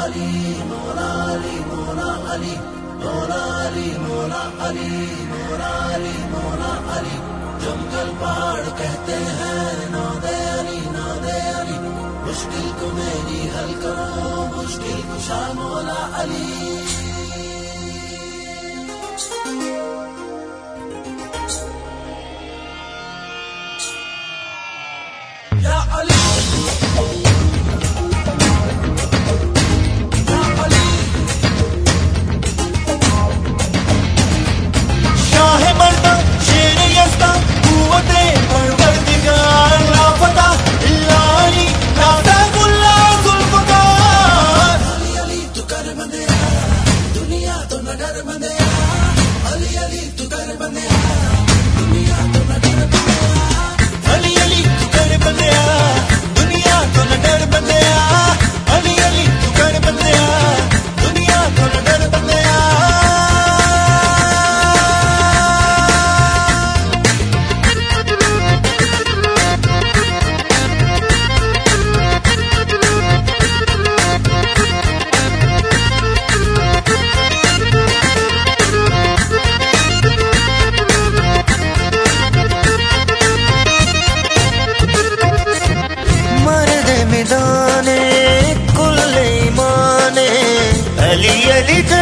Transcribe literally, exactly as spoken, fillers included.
अली मौला अली मौला अली मौला अली मौला अली मौला अली मौला अली। जंगल पहाड़ कहते हैं नादे अली नादे अली। मुश्किल को मेरी हल करो मुश्किल कुशा मौला अली। या अली या अली शाह मर्दा शेर यज़्दा कुव्वते परवरदिगार लापता इल्ला अली नाज़ुल्ला ज़ुल्फ़कार। अली अली तू कर बंदे दुनिया तो न डर बंदे। अली अली तू कर बंदे दुनिया तो न डर बंदे। अली अली तू कर बंदिया दुनिया तो न डर बंदिया। अली अली तू कर बंदिया दुनिया तो न डर बंदिया। मैदाने कुल ईमाने अली अली।